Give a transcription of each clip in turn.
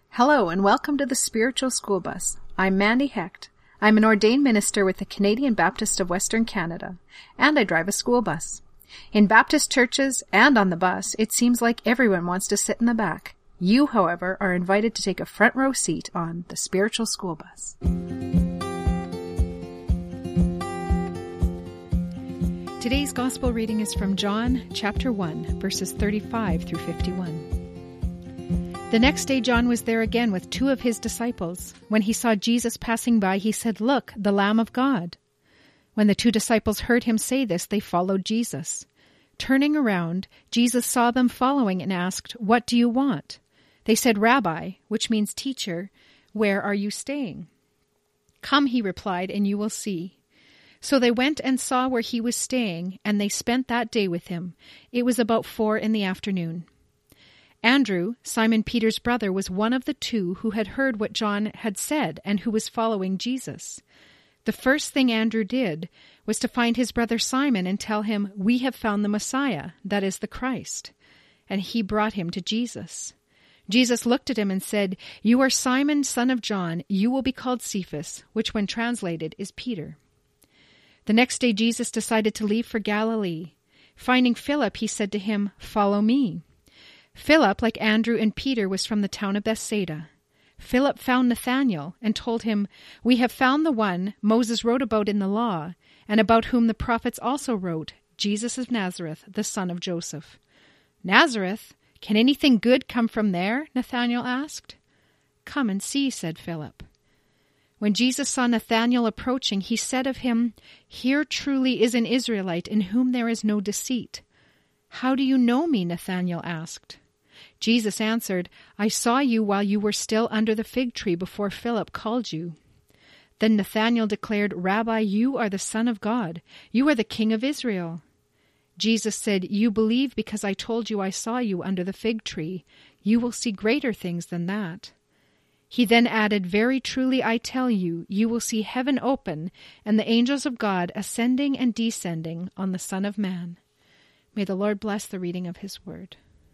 Hello and welcome to the Spiritual School Bus. I'm Mandy Hecht. I'm an ordained minister with the Canadian Baptist of Western Canada, and I drive a school bus. In Baptist churches and on the bus, it seems like everyone wants to sit in the back. You, however, are invited to take a front row seat on the Spiritual School Bus. Today's Gospel reading is from John chapter 1, verses 35 through 51. The next day John was there again with two of his disciples. When he saw Jesus passing by, he said, "Look, the Lamb of God." When the two disciples heard him say this, they followed Jesus. Turning around, Jesus saw them following and asked, "What do you want?" They said, "Rabbi," which means teacher, "where are you staying?" "Come," he replied, "and you will see." So they went and saw where he was staying, and they spent that day with him. It was about 4 p.m. Andrew, Simon Peter's brother, was one of the two who had heard what John had said and who was following Jesus. The first thing Andrew did was to find his brother Simon and tell him, "We have found the Messiah, that is the Christ." And he brought him to Jesus. Jesus looked at him and said, "You are Simon, son of John. You will be called Cephas," which when translated is Peter. The next day Jesus decided to leave for Galilee. Finding Philip, he said to him, "Follow me." Philip, like Andrew and Peter, was from the town of Bethsaida. Philip found Nathanael and told him, "We have found the one Moses wrote about in the law, and about whom the prophets also wrote, Jesus of Nazareth, the son of Joseph." "Nazareth? Can anything good come from there?" Nathanael asked. "Come and see," said Philip. When Jesus saw Nathanael approaching, he said of him, "Here truly is an Israelite in whom there is no deceit." "How do you know me?" Nathanael asked. Jesus answered, "I saw you while you were still under the fig tree before Philip called you." Then Nathanael declared, "Rabbi, you are the Son of God. You are the King of Israel." Jesus said, "You believe because I told you I saw you under the fig tree. You will see greater things than that." He then added, "Very truly I tell you, you will see heaven open and the angels of God ascending and descending on the Son of Man." May the Lord bless the reading of his word.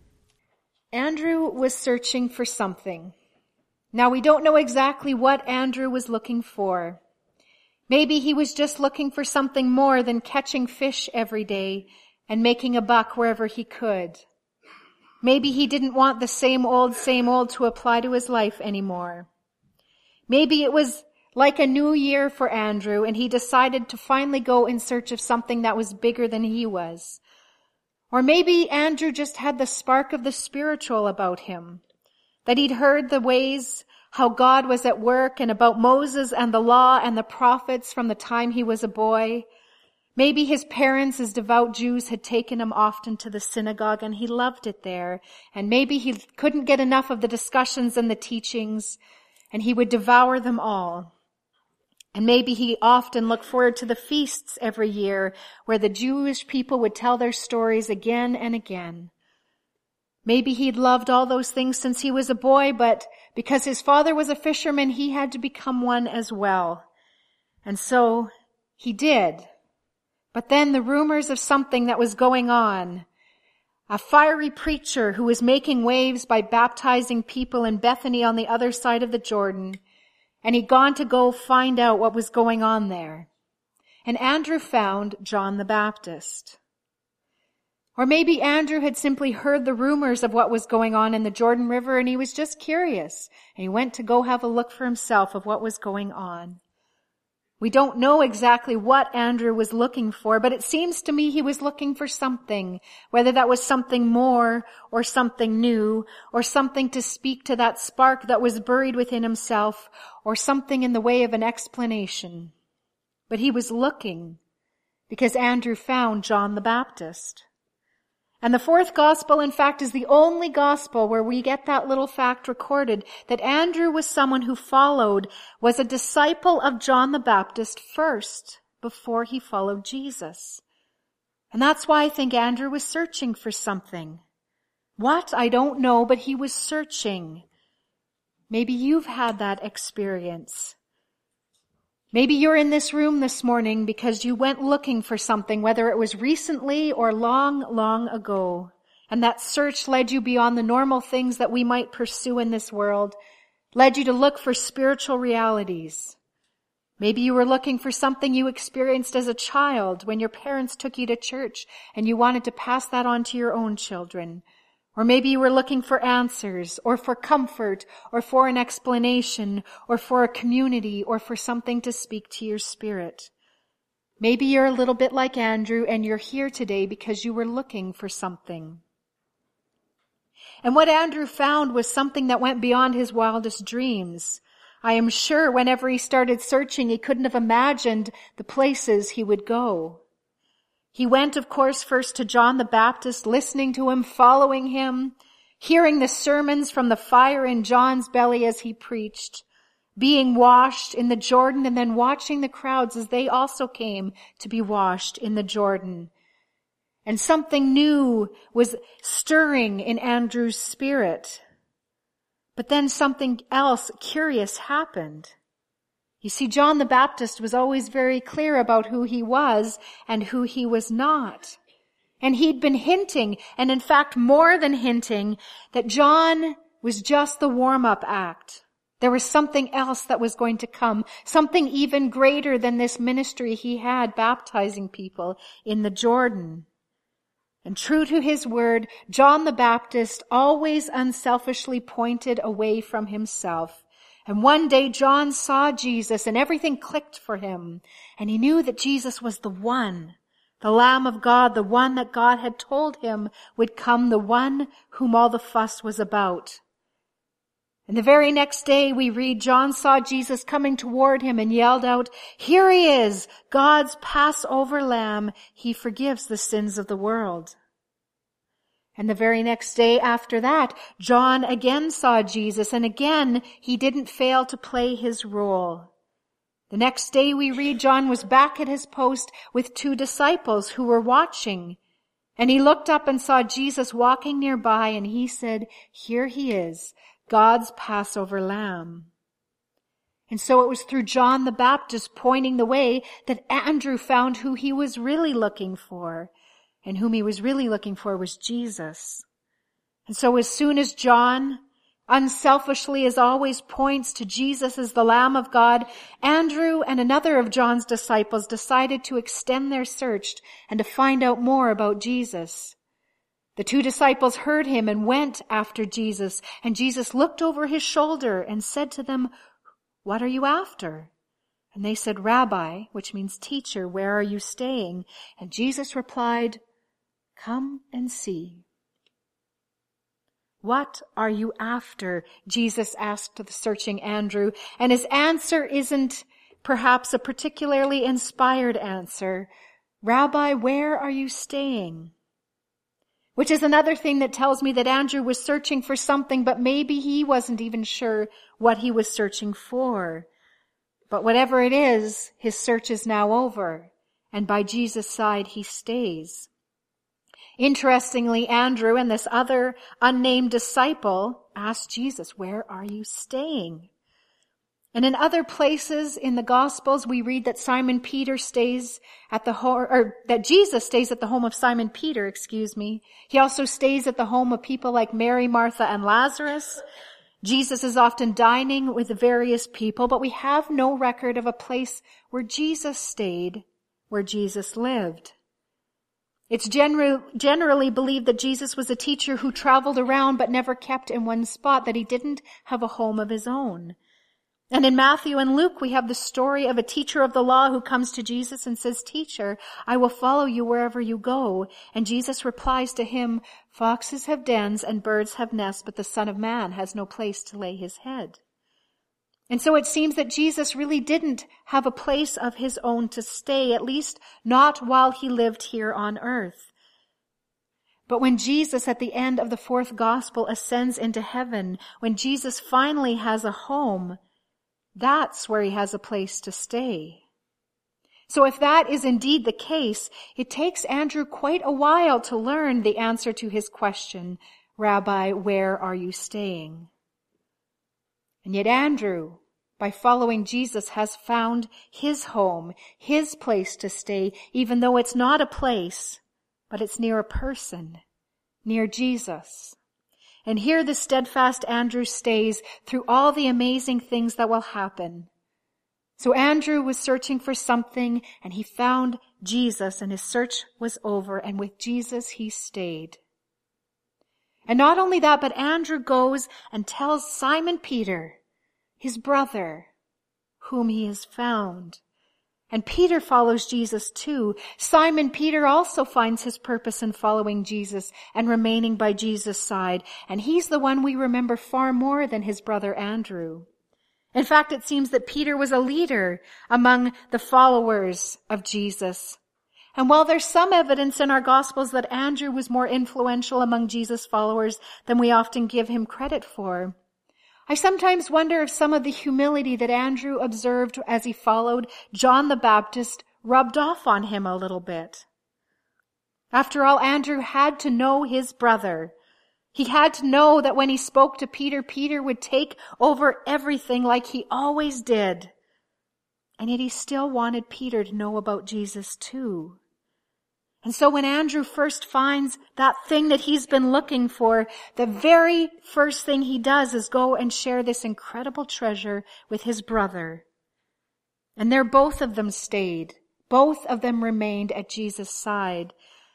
Andrew was searching for something. Now, we don't know exactly what Andrew was looking for. Maybe he was just looking for something more than catching fish every day and making a buck wherever he could. Maybe he didn't want the same old to apply to his life anymore. Maybe it was like a new year for Andrew, and he decided to finally go in search of something that was bigger than he was. Or maybe Andrew just had the spark of the spiritual about him, that he'd heard the ways how God was at work and about Moses and the law and the prophets from the time he was a boy. Maybe his parents, as devout Jews, had taken him often to the synagogue and he loved it there. And maybe he couldn't get enough of the discussions and the teachings and he would devour them all. And maybe he often looked forward to the feasts every year where the Jewish people would tell their stories again and again. Maybe he'd loved all those things since he was a boy, but because his father was a fisherman, he had to become one as well. And so he did. But then the rumors of something that was going on, a fiery preacher who was making waves by baptizing people in Bethany on the other side of the Jordan, and he'd gone to go find out what was going on there. And Andrew found John the Baptist. Or maybe Andrew had simply heard the rumors of what was going on in the Jordan River and he was just curious. And he went to go have a look for himself of what was going on. We don't know exactly what Andrew was looking for, but it seems to me he was looking for something, whether that was something more or something new or something to speak to that spark that was buried within himself or something in the way of an explanation. But he was looking because Andrew found John the Baptist. And the fourth gospel, in fact, is the only gospel where we get that little fact recorded that Andrew was someone who was a disciple of John the Baptist first before he followed Jesus. And that's why I think Andrew was searching for something. What? I don't know, but he was searching. Maybe you've had that experience. Maybe you're in this room this morning because you went looking for something, whether it was recently or long, long ago. And that search led you beyond the normal things that we might pursue in this world. led you to look for spiritual realities. Maybe you were looking for something you experienced as a child when your parents took you to church and you wanted to pass that on to your own children. Or maybe you were looking for answers, or for comfort, or for an explanation, or for a community, or for something to speak to your spirit. Maybe you're a little bit like Andrew and you're here today because you were looking for something. And what Andrew found was something that went beyond his wildest dreams. I am sure whenever he started searching, he couldn't have imagined the places he would go. He went, of course, first to John the Baptist, listening to him, following him, hearing the sermons from the fire in John's belly as he preached, being washed in the Jordan, and then watching the crowds as they also came to be washed in the Jordan. And something new was stirring in Andrew's spirit. But then something else curious happened. You see, John the Baptist was always very clear about who he was and who he was not. And he'd been hinting, and in fact more than hinting, that John was just the warm-up act. There was something else that was going to come, something even greater than this ministry he had baptizing people in the Jordan. And true to his word, John the Baptist always unselfishly pointed away from himself. And one day John saw Jesus and everything clicked for him. And he knew that Jesus was the one, the Lamb of God, the one that God had told him would come, the one whom all the fuss was about. And the very next day we read, John saw Jesus coming toward him and yelled out, "Here he is, God's Passover Lamb. He forgives the sins of the world." And the very next day after that, John again saw Jesus, and again he didn't fail to play his role. The next day we read John was back at his post with 2 disciples who were watching. And he looked up and saw Jesus walking nearby, and he said, "Here he is, God's Passover Lamb." And so it was through John the Baptist pointing the way that Andrew found who he was really looking for. And whom he was really looking for was Jesus. And so as soon as John, unselfishly as always, points to Jesus as the Lamb of God, Andrew and another of John's disciples decided to extend their search and to find out more about Jesus. The 2 disciples heard him and went after Jesus, and Jesus looked over his shoulder and said to them, "What are you after?" And they said, "Rabbi," which means teacher, "where are you staying?" And Jesus replied, "Come and see." "What are you after?" Jesus asked the searching Andrew, and his answer isn't perhaps a particularly inspired answer. "Rabbi, where are you staying?" Which is another thing that tells me that Andrew was searching for something, but maybe he wasn't even sure what he was searching for. But whatever it is, his search is now over, and by Jesus' side he stays. Interestingly, Andrew and this other unnamed disciple asked Jesus, "Where are you staying?" And in other places in the Gospels, we read that Simon Peter stays at the home, or that Jesus stays at the home of Simon Peter, He also stays at the home of people like Mary, Martha, and Lazarus. Jesus is often dining with various people, but we have no record of a place where Jesus stayed, where Jesus lived. It's generally believed that Jesus was a teacher who traveled around but never kept in one spot, that he didn't have a home of his own. And in Matthew and Luke, we have the story of a teacher of the law who comes to Jesus and says, "Teacher, I will follow you wherever you go." And Jesus replies to him, "Foxes have dens and birds have nests, but the Son of Man has no place to lay his head." And so it seems that Jesus really didn't have a place of his own to stay, at least not while he lived here on earth. But when Jesus, at the end of the 4th gospel, ascends into heaven, when Jesus finally has a home, that's where he has a place to stay. So if that is indeed the case, it takes Andrew quite a while to learn the answer to his question, "Rabbi, where are you staying?" And yet Andrew, by following Jesus, has found his home, his place to stay, even though it's not a place, but it's near a person, near Jesus. And here the steadfast Andrew stays through all the amazing things that will happen. So Andrew was searching for something, and he found Jesus, and his search was over, and with Jesus he stayed. And not only that, but Andrew goes and tells Simon Peter, his brother, whom he has found. And Peter follows Jesus too. Simon Peter also finds his purpose in following Jesus and remaining by Jesus' side. And he's the one we remember far more than his brother Andrew. In fact, it seems that Peter was a leader among the followers of Jesus. And while there's some evidence in our Gospels that Andrew was more influential among Jesus' followers than we often give him credit for, I sometimes wonder if some of the humility that Andrew observed as he followed John the Baptist rubbed off on him a little bit. After all, Andrew had to know his brother. He had to know that when he spoke to Peter, Peter would take over everything like he always did. And yet he still wanted Peter to know about Jesus too. And so when Andrew first finds that thing that he's been looking for, the very first thing he does is go and share this incredible treasure with his brother. And there both of them stayed. Both of them remained at Jesus' side.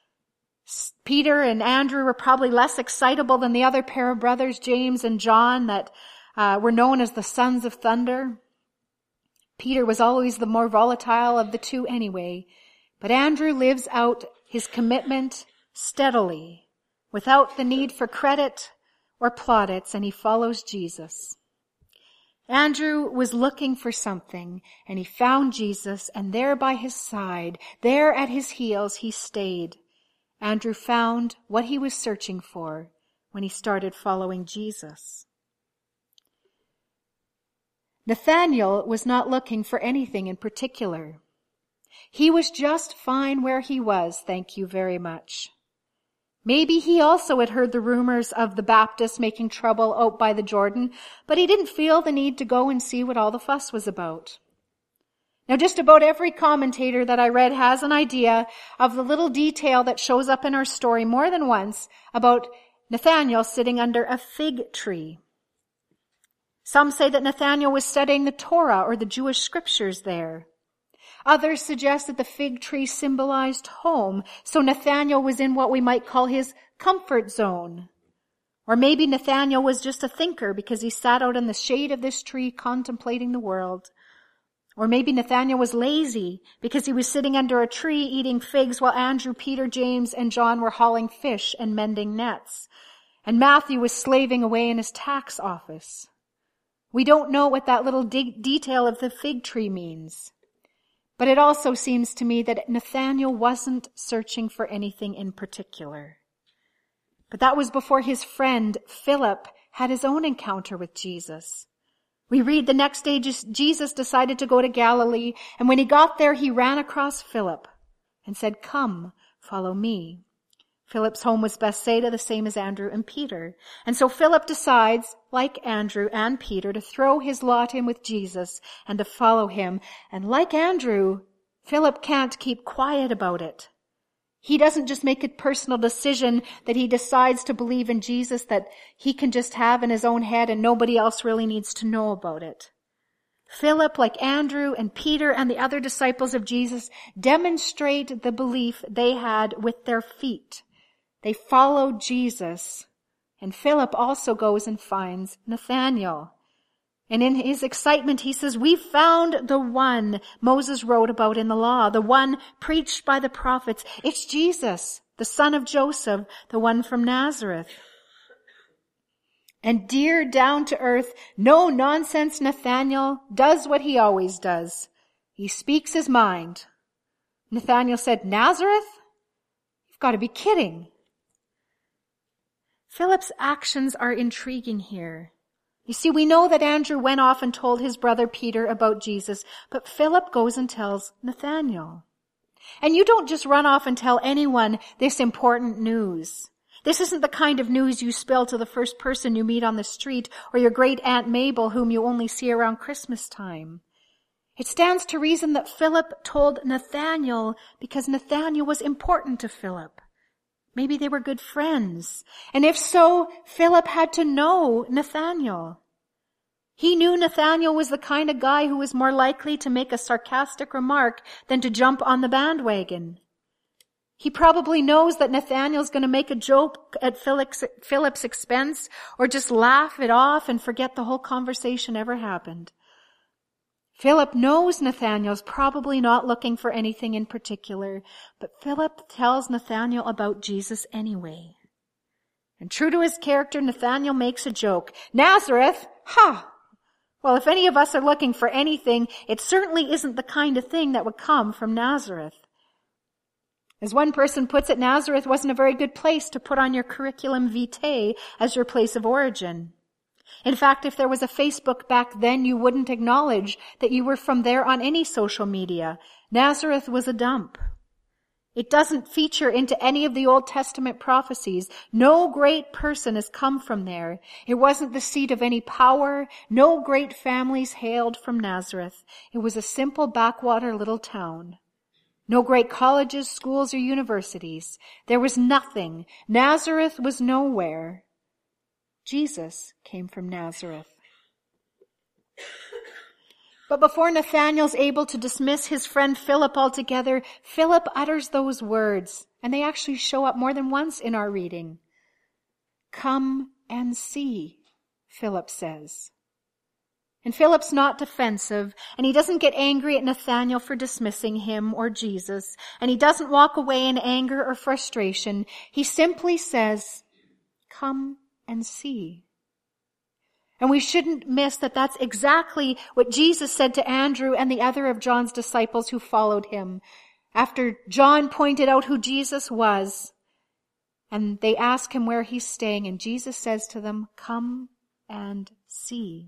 Peter and Andrew were probably less excitable than the other pair of brothers, James and John, that were known as the sons of thunder. Peter was always the more volatile of the two anyway. But Andrew lives out his commitment steadily, without the need for credit or plaudits, and he follows Jesus. Andrew was looking for something, and he found Jesus, and there by his side, there at his heels, he stayed. Andrew found what he was searching for when he started following Jesus. Nathanael was not looking for anything in particular. He was just fine where he was, thank you very much. Maybe he also had heard the rumors of the Baptists making trouble out by the Jordan, but he didn't feel the need to go and see what all the fuss was about. Now, just about every commentator that I read has an idea of the little detail that shows up in our story more than once about Nathanael sitting under a fig tree. Some say that Nathanael was studying the Torah or the Jewish scriptures there. Others suggest that the fig tree symbolized home, so Nathanael was in what we might call his comfort zone. Or maybe Nathanael was just a thinker because he sat out in the shade of this tree contemplating the world. Or maybe Nathanael was lazy because he was sitting under a tree eating figs while Andrew, Peter, James, and John were hauling fish and mending nets. And Matthew was slaving away in his tax office. We don't know what that little detail of the fig tree means. But it also seems to me that Nathanael wasn't searching for anything in particular. But that was before his friend Philip had his own encounter with Jesus. We read the next day Jesus decided to go to Galilee, and when he got there, he ran across Philip and said, "Come, follow me." Philip's home was Bethsaida, the same as Andrew and Peter. And so Philip decides, like Andrew and Peter, to throw his lot in with Jesus and to follow him. And like Andrew, Philip can't keep quiet about it. He doesn't just make a personal decision that he decides to believe in Jesus that he can just have in his own head and nobody else really needs to know about it. Philip, like Andrew and Peter and the other disciples of Jesus, demonstrate the belief they had with their feet. They followed Jesus, and Philip also goes and finds Nathanael. And in his excitement, he says, "We found the one Moses wrote about in the law, the one preached by the prophets. It's Jesus, the son of Joseph, the one from Nazareth." And dear, down to earth, no nonsense Nathanael does what he always does. He speaks his mind. Nathanael said, "Nazareth? You've got to be kidding." Philip's actions are intriguing here. You see, we know that Andrew went off and told his brother Peter about Jesus, but Philip goes and tells Nathanael. And you don't just run off and tell anyone this important news. This isn't the kind of news you spill to the first person you meet on the street or your great Aunt Mabel whom you only see around Christmas time. It stands to reason that Philip told Nathanael because Nathanael was important to Philip. Maybe they were good friends. And if so, Philip had to know Nathanael. He knew Nathanael was the kind of guy who was more likely to make a sarcastic remark than to jump on the bandwagon. He probably knows that Nathanael's going to make a joke at Philip's expense or just laugh it off and forget the whole conversation ever happened. Philip knows Nathanael's probably not looking for anything in particular, but Philip tells Nathanael about Jesus anyway. And true to his character, Nathanael makes a joke. Nazareth? Ha! Well, if any of us are looking for anything, it certainly isn't the kind of thing that would come from Nazareth. As one person puts it, Nazareth wasn't a very good place to put on your curriculum vitae as your place of origin. In fact, if there was a Facebook back then, you wouldn't acknowledge that you were from there on any social media. Nazareth was a dump. It doesn't feature into any of the Old Testament prophecies. No great person has come from there. It wasn't the seat of any power. No great families hailed from Nazareth. It was a simple backwater little town. No great colleges, schools, or universities. There was nothing. Nazareth was nowhere. Jesus came from Nazareth. But before Nathanael's able to dismiss his friend Philip altogether, Philip utters those words, and they actually show up more than once in our reading. Come and see, Philip says. And Philip's not defensive, and he doesn't get angry at Nathanael for dismissing him or Jesus, and he doesn't walk away in anger or frustration. He simply says, come and see. And we shouldn't miss that that's exactly what Jesus said to Andrew and the other of John's disciples who followed him. After John pointed out who Jesus was, and they ask him where he's staying, and Jesus says to them, come and see.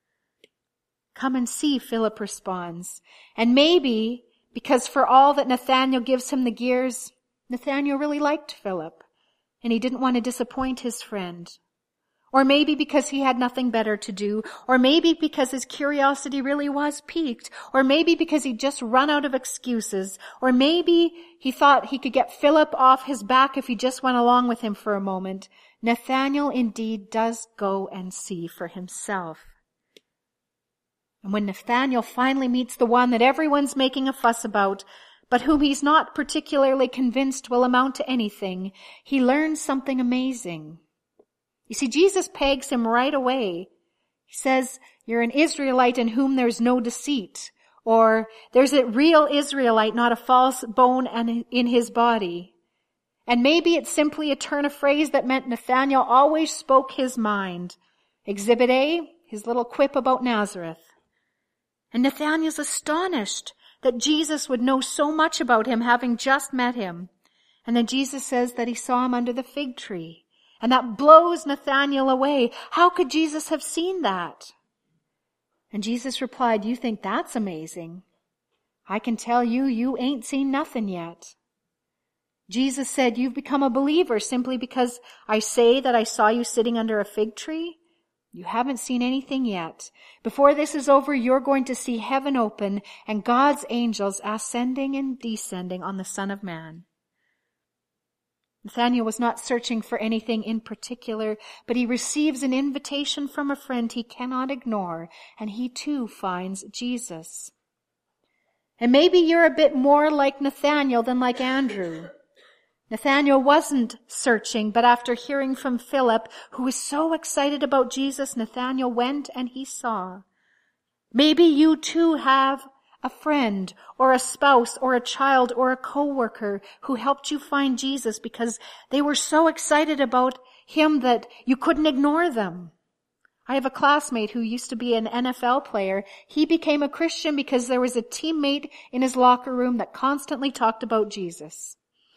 Come and see, Philip responds. And maybe, because for all that Nathanael gives him the gears, Nathanael really liked Philip, and he didn't want to disappoint his friend. Or maybe because he had nothing better to do, or maybe because his curiosity really was piqued, or maybe because he'd just run out of excuses, or maybe he thought he could get Philip off his back if he just went along with him for a moment. Nathanael indeed does go and see for himself. And when Nathanael finally meets the one that everyone's making a fuss about, but whom he's not particularly convinced will amount to anything, he learns something amazing. You see, Jesus pegs him right away. He says, you're an Israelite in whom there's no deceit. Or, there's a real Israelite, not a false bone in his body. And maybe it's simply a turn of phrase that meant Nathanael always spoke his mind. Exhibit A, his little quip about Nazareth. And Nathanael's astonished that Jesus would know so much about him, having just met him. And then Jesus says that he saw him under the fig tree. And that blows Nathanael away. How could Jesus have seen that? And Jesus replied, you think that's amazing? I can tell you, you ain't seen nothing yet. Jesus said, you've become a believer simply because I say that I saw you sitting under a fig tree? You haven't seen anything yet. Before this is over, you're going to see heaven open and God's angels ascending and descending on the Son of Man. Nathanael was not searching for anything in particular, but he receives an invitation from a friend he cannot ignore, and he too finds Jesus. And maybe you're a bit more like Nathanael than like Andrew. Nathanael wasn't searching, but after hearing from Philip, who was so excited about Jesus, Nathanael went and he saw. Maybe you too have a friend or a spouse or a child or a coworker who helped you find Jesus because they were so excited about him that you couldn't ignore them. I have a classmate who used to be an NFL player. He became a Christian because there was a teammate in his locker room that constantly talked about Jesus.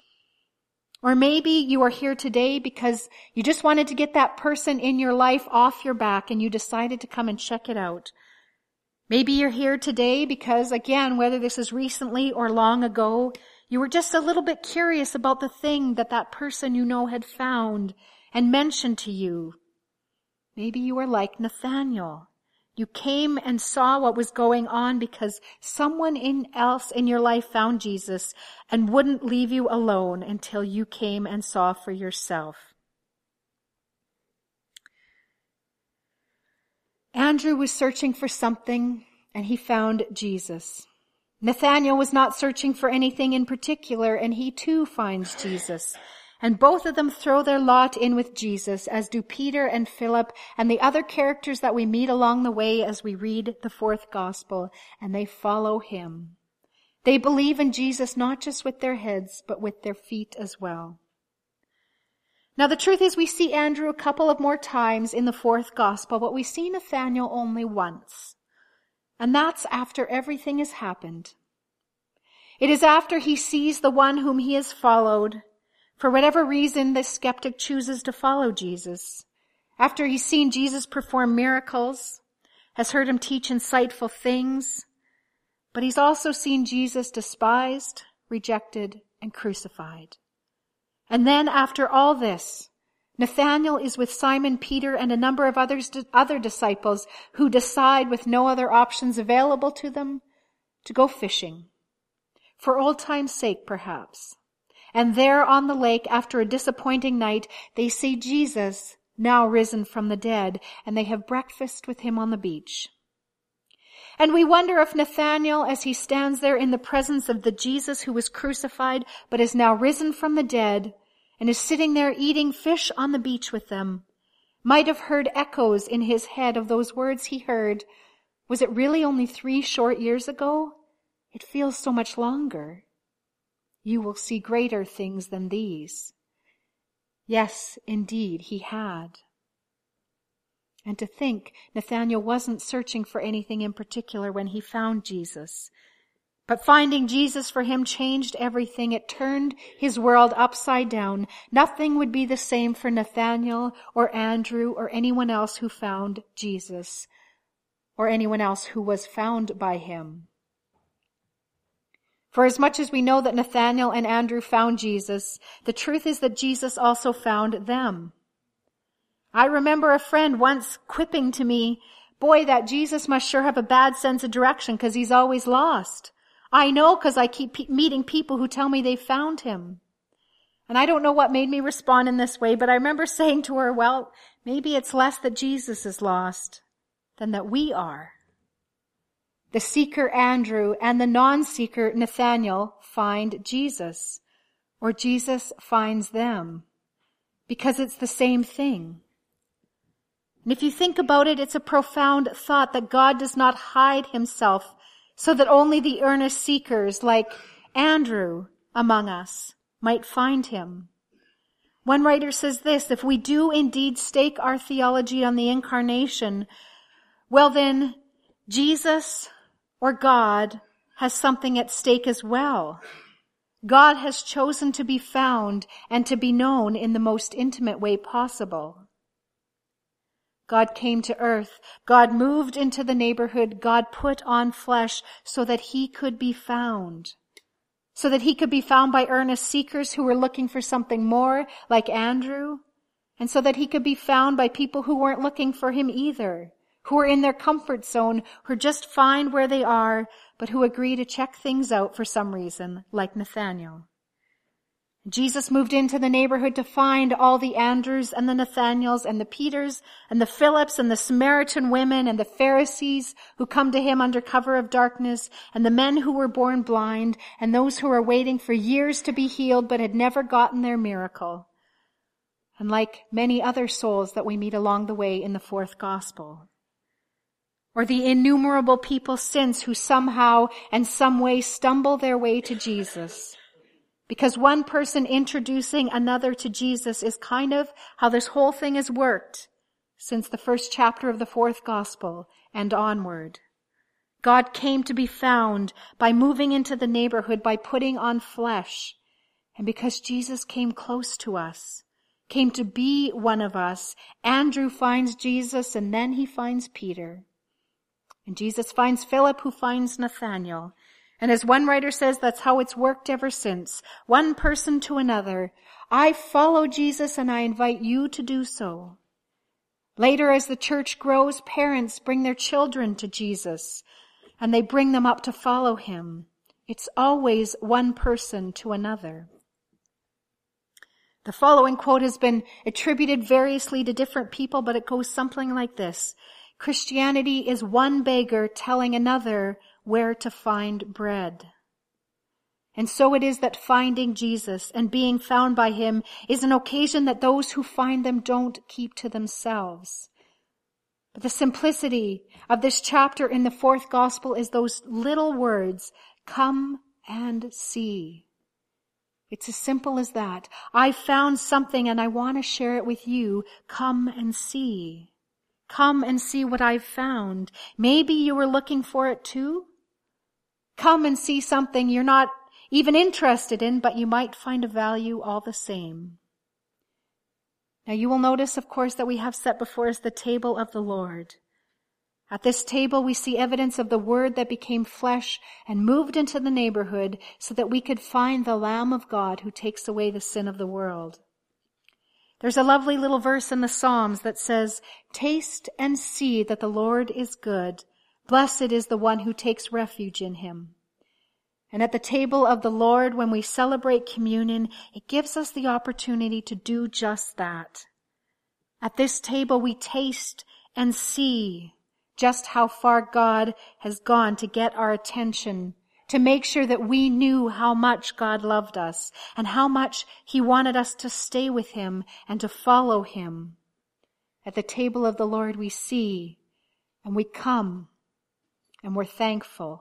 Or maybe you are here today because you just wanted to get that person in your life off your back and you decided to come and check it out. Maybe you're here today because, again, whether this is recently or long ago, you were just a little bit curious about the thing that person you know had found and mentioned to you. Maybe you are like Nathanael. You came and saw what was going on because someone else in your life found Jesus and wouldn't leave you alone until you came and saw for yourself. Andrew was searching for something, and he found Jesus. Nathanael was not searching for anything in particular, and he too finds Jesus. And both of them throw their lot in with Jesus, as do Peter and Philip and the other characters that we meet along the way as we read the fourth gospel, and they follow him. They believe in Jesus not just with their heads, but with their feet as well. Now the truth is we see Andrew a couple of more times in the fourth gospel, but we see Nathanael only once. And that's after everything has happened. It is after he sees the one whom he has followed. For whatever reason, this skeptic chooses to follow Jesus. After he's seen Jesus perform miracles, has heard him teach insightful things, but he's also seen Jesus despised, rejected, and crucified. And then after all this, Nathanael is with Simon Peter and a number of other disciples who decide, with no other options available to them, to go fishing. For old time's sake, perhaps. And there on the lake, after a disappointing night, they see Jesus, now risen from the dead, and they have breakfast with him on the beach. And we wonder if Nathanael, as he stands there in the presence of the Jesus who was crucified but is now risen from the dead and is sitting there eating fish on the beach with them, might have heard echoes in his head of those words he heard. Was it really only 3 short years ago? It feels so much longer. You will see greater things than these. Yes, indeed, he had. And to think Nathanael wasn't searching for anything in particular when he found Jesus. But finding Jesus for him changed everything. It turned his world upside down. Nothing would be the same for Nathanael or Andrew or anyone else who found Jesus or anyone else who was found by him. For as much as we know that Nathanael and Andrew found Jesus, the truth is that Jesus also found them. I remember a friend once quipping to me, "Boy, that Jesus must sure have a bad sense of direction because he's always lost. I know because I keep meeting people who tell me they found him." And I don't know what made me respond in this way, but I remember saying to her, well, maybe it's less that Jesus is lost than that we are. The seeker Andrew and the non-seeker Nathanael find Jesus, or Jesus finds them, because it's the same thing. And if you think about it, it's a profound thought that God does not hide himself so that only the earnest seekers like Andrew among us might find him. One writer says this, if we do indeed stake our theology on the incarnation, well then, Jesus or God has something at stake as well. God has chosen to be found and to be known in the most intimate way possible. God came to earth. God moved into the neighborhood. God put on flesh so that he could be found. So that he could be found by earnest seekers who were looking for something more, like Andrew. And so that he could be found by people who weren't looking for him either, who are in their comfort zone, who are just fine where they are, but who agree to check things out for some reason, like Nathanael. Jesus moved into the neighborhood to find all the Andrews and the Nathanaels and the Peters and the Philips and the Samaritan women and the Pharisees who come to him under cover of darkness and the men who were born blind and those who were waiting for years to be healed but had never gotten their miracle. And like many other souls that we meet along the way in the fourth gospel. Or the innumerable people since who somehow and some way stumble their way to Jesus. Because one person introducing another to Jesus is kind of how this whole thing has worked since the first chapter of the fourth gospel and onward. God came to be found by moving into the neighborhood, by putting on flesh. And because Jesus came close to us, came to be one of us, Andrew finds Jesus and then he finds Peter. And Jesus finds Philip who finds Nathanael. And as one writer says, that's how it's worked ever since. One person to another. I follow Jesus and I invite you to do so. Later, as the church grows, parents bring their children to Jesus, and they bring them up to follow him. It's always one person to another. The following quote has been attributed variously to different people, but it goes something like this. Christianity is one beggar telling another where to find bread. And so it is that finding Jesus and being found by him is an occasion that those who find them don't keep to themselves. But the simplicity of this chapter in the fourth gospel is those little words, come and see. It's as simple as that. I found something and I want to share it with you. Come and see. Come and see what I've found. Maybe you were looking for it too. Come and see something you're not even interested in, but you might find a value all the same. Now you will notice, of course, that we have set before us the table of the Lord. At this table we see evidence of the Word that became flesh and moved into the neighborhood so that we could find the Lamb of God who takes away the sin of the world. There's a lovely little verse in the Psalms that says, taste and see that the Lord is good. Blessed is the one who takes refuge in him. And at the table of the Lord, when we celebrate communion, it gives us the opportunity to do just that. At this table we taste and see just how far God has gone to get our attention, to make sure that we knew how much God loved us and how much he wanted us to stay with him and to follow him. At the table of the Lord we see and we come and we're thankful.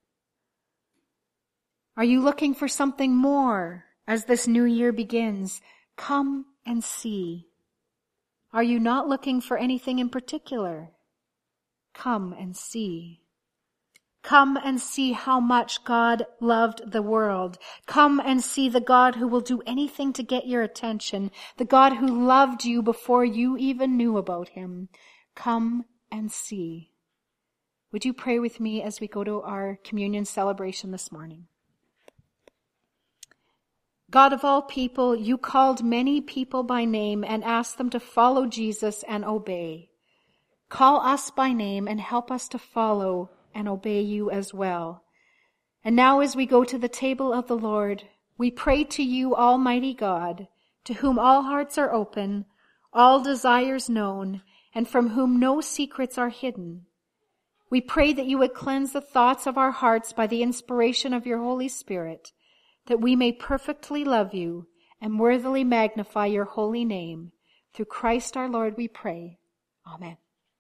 Are you looking for something more as this new year begins? Come and see. Are you not looking for anything in particular? Come and see. Come and see how much God loved the world. Come and see the God who will do anything to get your attention, the God who loved you before you even knew about him. Come and see. Would you pray with me as we go to our communion celebration this morning? God of all people, you called many people by name and asked them to follow Jesus and obey. Call us by name and help us to follow and obey you as well. And now as we go to the table of the Lord, we pray to you, Almighty God, to whom all hearts are open, all desires known, and from whom no secrets are hidden. We pray that you would cleanse the thoughts of our hearts by the inspiration of your Holy Spirit, that we may perfectly love you and worthily magnify your holy name. Through Christ our Lord we pray. Amen.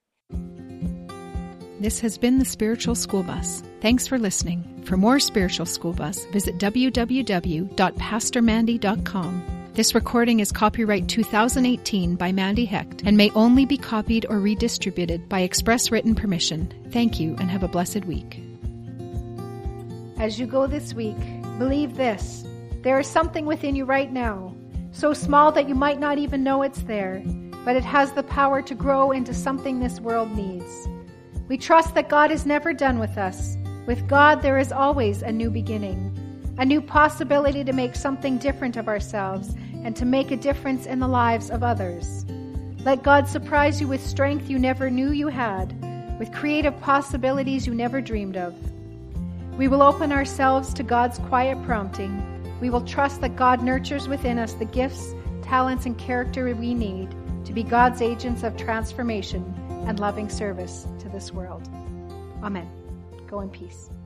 This has been the Spiritual School Bus. Thanks for listening. For more Spiritual School Bus, visit www.pastormandy.com. This recording is copyright 2018 by Mandy Hecht and may only be copied or redistributed by express written permission. Thank you and have a blessed week. As you go this week, believe this. There is something within you right now, so small that you might not even know it's there, but it has the power to grow into something this world needs. We trust that God is never done with us. With God, there is always a new beginning, a new possibility to make something different of ourselves and to make a difference in the lives of others. Let God surprise you with strength you never knew you had, with creative possibilities you never dreamed of. We will open ourselves to God's quiet prompting. We will trust that God nurtures within us the gifts, talents, and character we need to be God's agents of transformation and loving service to this world. Amen. Go in peace.